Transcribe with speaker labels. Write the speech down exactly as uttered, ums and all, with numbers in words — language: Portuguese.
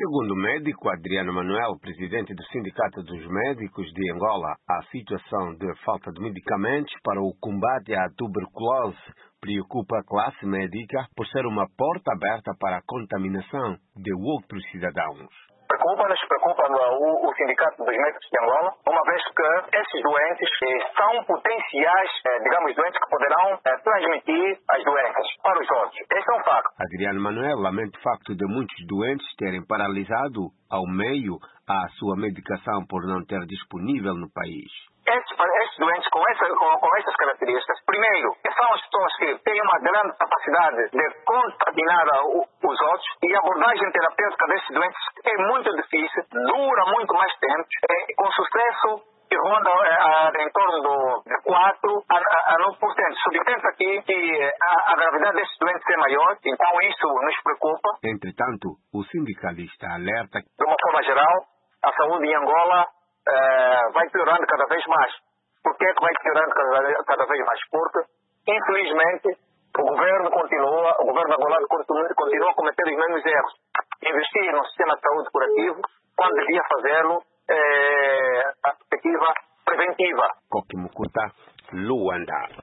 Speaker 1: Segundo o médico Adriano Manuel, presidente do Sindicato dos Médicos de Angola, a situação de falta de medicamentos para o combate à tuberculose preocupa a classe médica por ser uma porta aberta para a contaminação de outros cidadãos.
Speaker 2: Preocupa-nos, preocupa o, o Sindicato dos Médicos de Angola, uma vez que esses doentes eh, são potenciais, eh, digamos, doentes que poderão eh, transmitir as doenças para os outros. Esse é um facto.
Speaker 1: Adriano Manuel lamenta o facto de muitos doentes terem paralisado ao meio a sua medicação por não ter disponível no país.
Speaker 2: Esses, esses doentes com, essa, com, com essas características, primeiro, são as pessoas que têm uma grande capacidade de contaminar o, os outros, e a abordagem terapêutica desses doentes é muito difícil, dura muito mais tempo, é, com sucesso que ronda é, em torno do, de quatro a nove por cento. Subtende aqui que a, a gravidade desses doentes é maior, então isso nos preocupa.
Speaker 1: Entretanto, o sindicalista alerta que,
Speaker 2: de uma forma geral, a saúde em Angola Uh, vai piorando cada vez mais. Por que vai piorando cada, cada vez mais? Porque, infelizmente, o governo continua, o governo angolano continua, continua a cometer os mesmos erros. Investir no sistema de saúde curativo, quando devia fazê-lo, é, a perspectiva preventiva.
Speaker 1: Koki Mukuta, Luanda.